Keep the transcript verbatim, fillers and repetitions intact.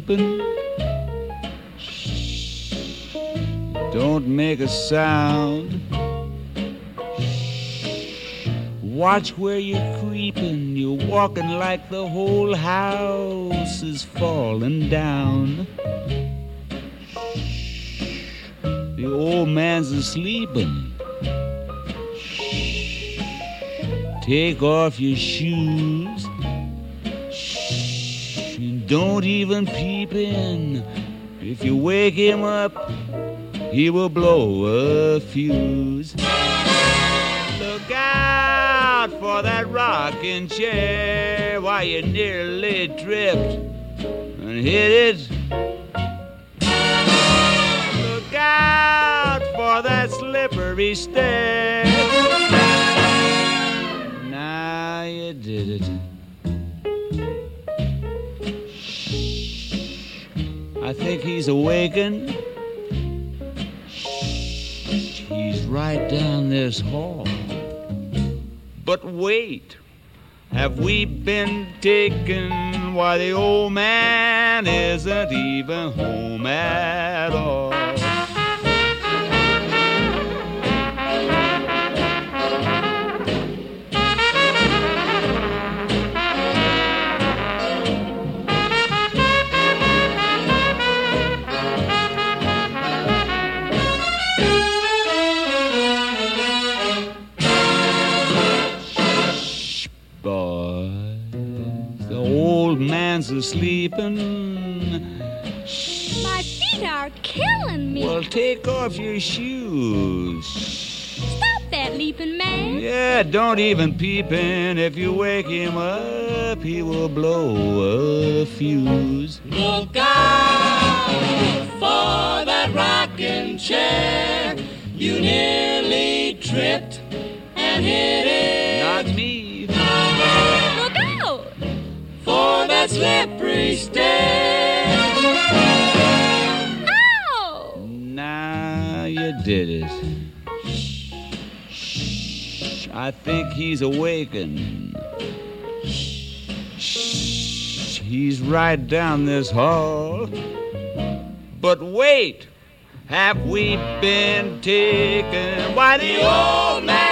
sleeping. Shh. Don't make a sound. Shh. Watch where you're creeping. You're walking like the whole house is falling down. Shh. The old man's a-sleeping. Take off your shoes. Shh. Don't even peep in. If you wake him up, he will blow a fuse. Look out for that rocking chair while you nearly tripped and hit it. Look out for that slippery stair. You did it. Shh. I think he's awakened. Shh. He's right down this hall. But wait, have we been taken? Why, the old man isn't even home at all. Sleeping. My feet are killing me. Well, take off your shoes. Stop that leaping man. Yeah, don't even peep in. If you wake him up, he will blow a fuse. Look out for that rocking chair. You nearly tripped and hit it. Not me. Look out for that slippery stair. Ow! Now you did it. Shh. I think he's awakened. Shh. He's right down this hall. But wait, have we been taken? Why, the old man